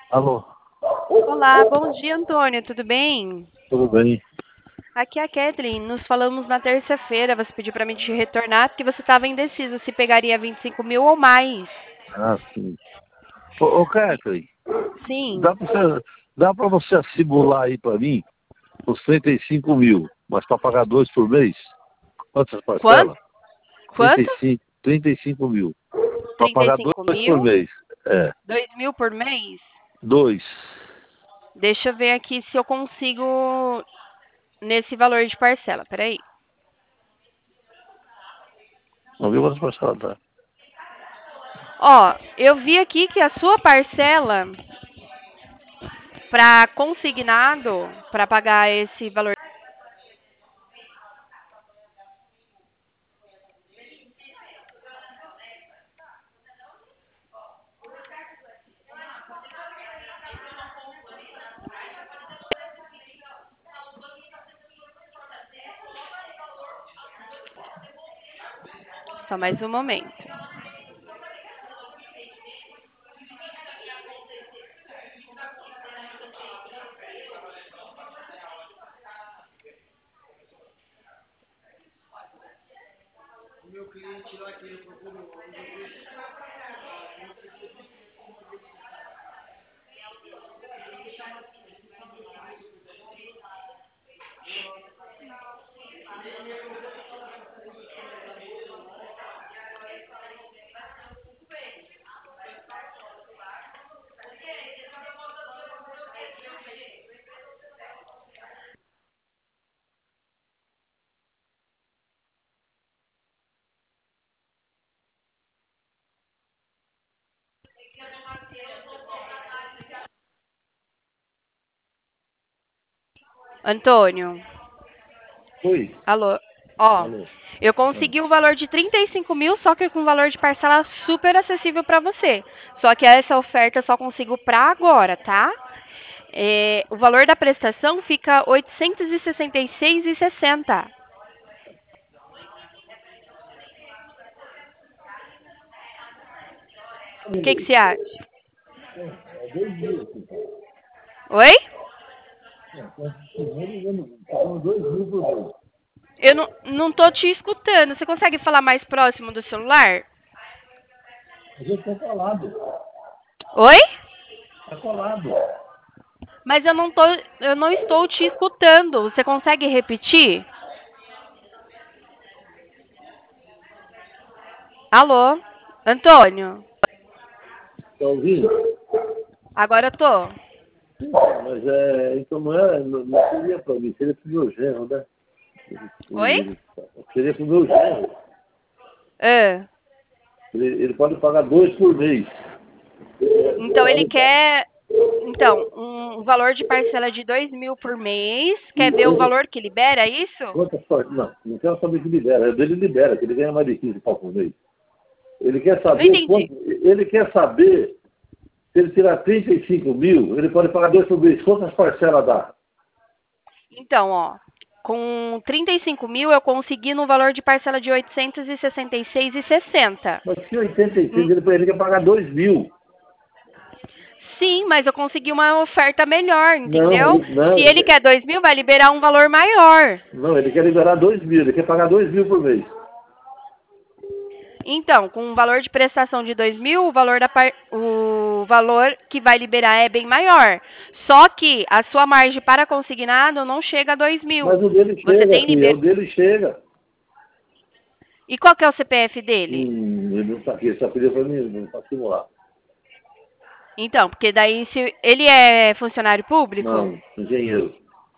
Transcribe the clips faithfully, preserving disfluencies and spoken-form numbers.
Alô, Olá, bom dia, Antônio, tudo bem? tudo bem? Aqui é a Kathleen, nos falamos na terça-feira, você pediu para mim te retornar porque você estava indeciso se pegaria vinte e cinco mil ou mais. Ah, sim. Ô, ô Kathleen, Sim. dá pra você, dá pra você simular aí pra mim os trinta e cinco mil, mas para pagar dois por mês? Quantas Quanto? parcelas? Trinta e Quanto? cinco, trinta e cinco mil. Para Trinta e pagar cinco dois por mil? mês. É, Dois mil por mês? dois. Deixa eu ver aqui se eu consigo nesse valor de parcela, peraí. Não viu quantas parcelas tá? Ó, eu vi aqui que a sua parcela para consignado, para pagar esse valor. Só mais um momento. Antônio. Oi. Alô? Ó, Alô. eu Ah, consegui o valor de trinta e cinco mil, só que com valor de parcela super acessível para você. Só que essa oferta eu só consigo para agora, tá? É, o valor da prestação fica oitocentos e sessenta e seis e sessenta. O que que você acha? é dois mil aqui, tá? Oi? Pagando dois mil por mês. Eu não, não tô te escutando. Você consegue falar mais próximo do celular? A gente tá colado. Oi? Tá colado. Mas eu não tô, eu não estou te escutando. Você consegue repetir? Alô? Antônio? Tá ouvindo? Agora eu tô. Mas é, então não, é, não, não seria para mim, seria para o meu genro, né? Oi? Ele- seria para o meu genro. Ah. Ele, ele pode pagar dois por mês. Então ele quer, então, um valor de parcela de dois mil por mês. Quer ver o valor que libera, é isso? Quantas partes? Não, não quero saber que libera. É dele libera, que ele ganha mais de quinze pau por mês. Ele quer Não saber entendi. quanto. Ele quer saber, se ele tirar trinta e cinco mil, ele pode pagar dois por mês. Quantas parcelas dá? Então, ó, com trinta e cinco mil eu consegui no valor de parcela de oitocentos e sessenta e seis e sessenta. Mas se oitenta e seis, Hum, ele, ele quer pagar dois mil. Sim, mas eu consegui uma oferta melhor, Não, entendeu? ele, Se não, ele quer dois mil, vai liberar um valor maior. não, ele quer liberar dois mil, ele quer pagar dois mil por mês. Então, com um valor de prestação de dois mil, o valor, da par... o valor que vai liberar é bem maior. Só que a sua margem para consignado não chega a dois mil. Mas o dele Você chega, tem filho, liber... o dele chega. E qual que é o C P F dele? Hum, ele não está aqui, ele só pediu para mim, não está simular. Então, porque daí se ele é funcionário público, Não, engenheiro.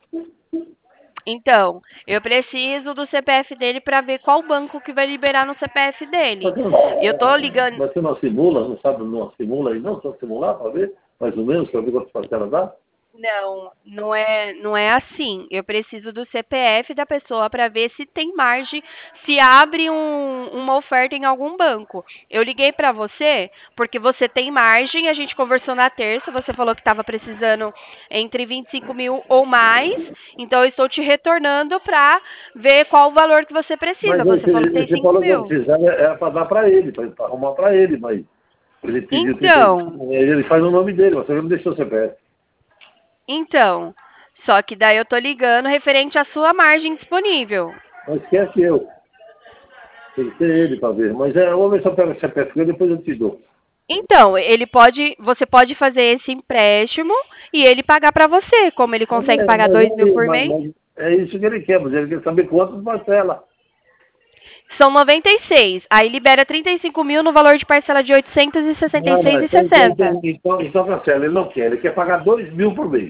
então, eu preciso do C P F dele para ver qual banco que vai liberar no C P F dele. Mas você Eu tô não, ligando. mas você não simula, não sabe, não simula aí não? Só simular para ver, mais ou menos, para ver quantas parcelas dá? Não, não é, não é assim. Eu preciso do C P F da pessoa para ver se tem margem, se abre um- uma oferta em algum banco. Eu liguei para você porque você tem margem. A gente conversou na terça. Você falou que estava precisando entre vinte e cinco mil ou mais. Então eu estou te retornando para ver qual o valor que você Mas precisa. aí Você falou que você, tem você cinco falou que eu mil. precisava, era para dar para ele, para arrumar para ele, mas Ele pediu Então, trinta e cinco, ele faz o nome dele, você não deixou o C P F. então, só que daí eu tô ligando referente à sua margem disponível. Não esquece eu. Tem que ser ele para ver. Mas é, vamos ver se eu pego o C P F e depois eu te dou. Então, ele pode, você pode fazer esse empréstimo e ele pagar para você, como ele Mas consegue é, pagar mas dois mil é, por mas- mês. mas é isso que ele quer, mas ele quer saber quantas parcelas. São noventa e seis. Aí libera trinta e cinco mil no valor de parcela de oitocentos e sessenta e Não, não, seis e então, então, sessenta. então, então, então cancela. Ele não quer, ele quer pagar dois mil por mês.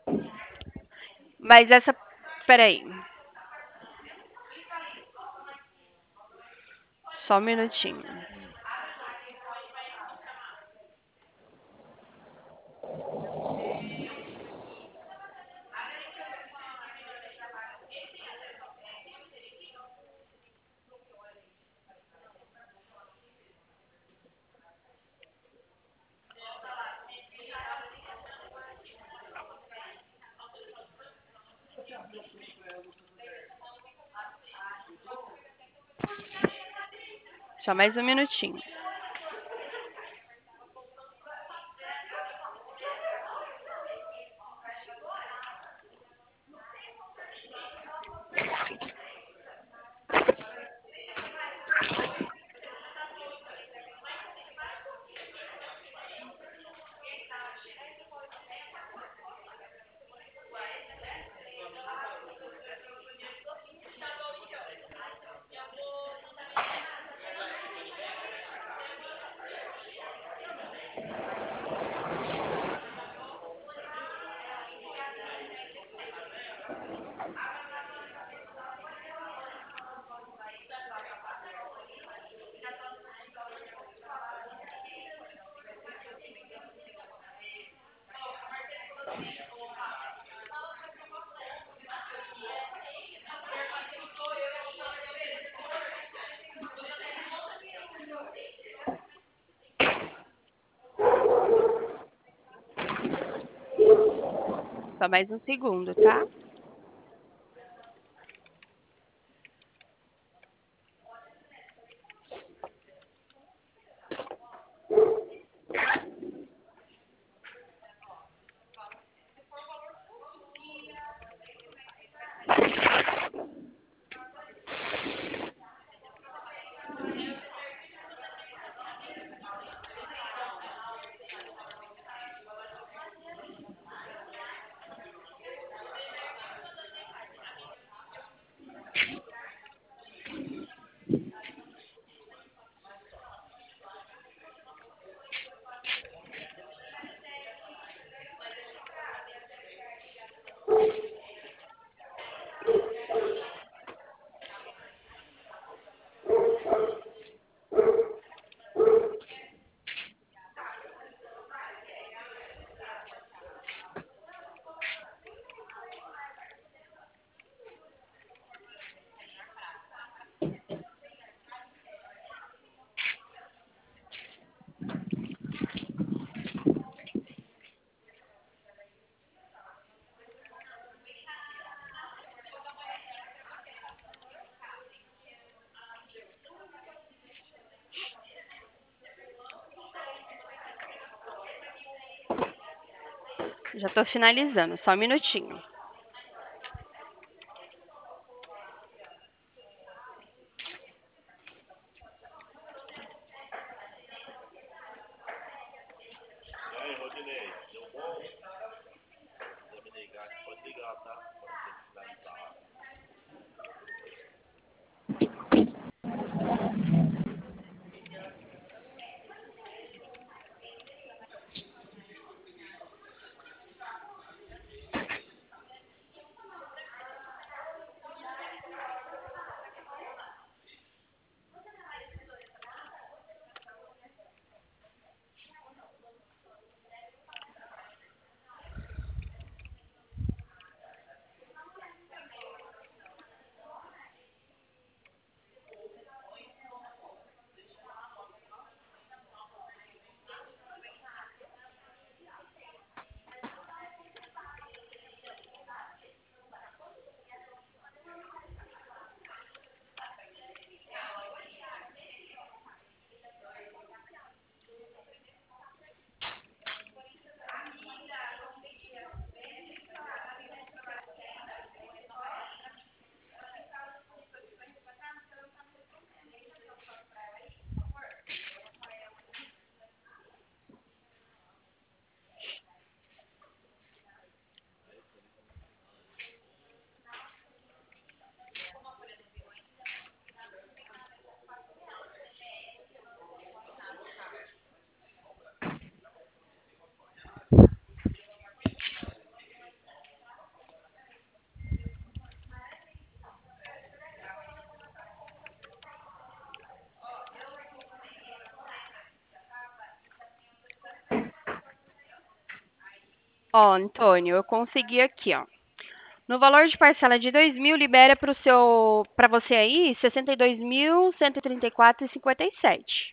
Mas essa, peraí, só um minutinho. Só mais um minutinho. Só mais um segundo, tá? Já tô finalizando, só um minutinho. Ó, Antônio, eu consegui aqui, ó. No valor de parcela de dois mil, libera para o seu, para você aí, sessenta e dois mil, cento e trinta e quatro e cinquenta e sete.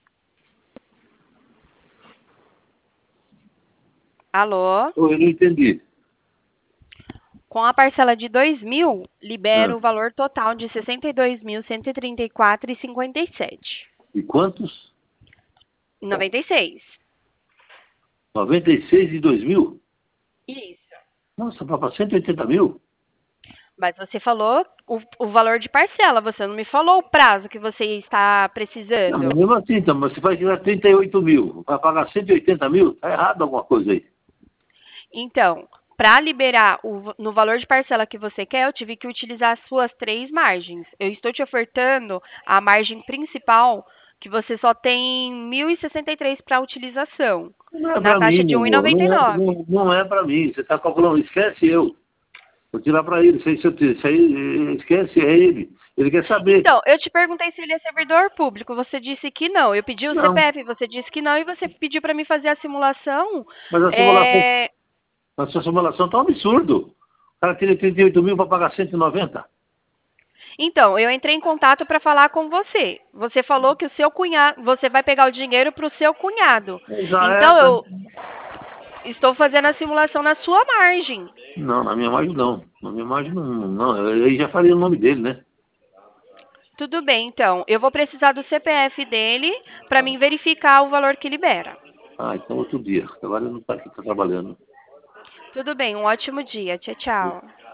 Alô? Eu não entendi. Com a parcela de dois mil, libera Ah, o valor total de sessenta e dois mil, cento e trinta e quatro e cinquenta e sete. e quantos? noventa e seis. noventa e seis de dois mil? Isso. Nossa, para cento e oitenta mil? Mas você falou o, o valor de parcela, você não me falou o prazo que você está Não, mas precisando. mesmo assim, então, mas você vai tirar trinta e oito mil, vai pagar cento e oitenta mil? Tá errado alguma coisa aí. Então, para liberar o, no valor de parcela que você quer, eu tive que utilizar as suas três margens. Eu estou te ofertando a margem principal, que você só tem mil e sessenta e três para utilização, Não é na para mim, taxa de meu amor. Não é, um vírgula noventa e nove. não, não é para mim. Você está calculando, esquece eu. Vou tirar para ele. Isso aí, se eu te- isso aí, eh, esquece, é ele. Ele quer saber. Então, eu te perguntei se ele é servidor público, você disse que não. Eu pedi o Não. C P F, você disse que não, e você pediu para mim fazer a simulação. Mas a simulação, É, a sua simulação está um absurdo. O cara tira trinta e oito mil para pagar cento e noventa. Então, eu entrei em contato para falar com você. Você falou que o seu cunhado, você vai pegar o dinheiro para o seu cunhado. Já é. Então, eu estou fazendo a simulação na sua margem. Não, na minha imagem não. Na minha imagem não. Não, eu aí já falei o nome dele, né? Tudo bem, então. Eu vou precisar do C P F dele para mim verificar o valor que libera. Ah, então outro dia. Agora ele não está aqui, está trabalhando. Tudo bem, um ótimo dia. Tchau, tchau.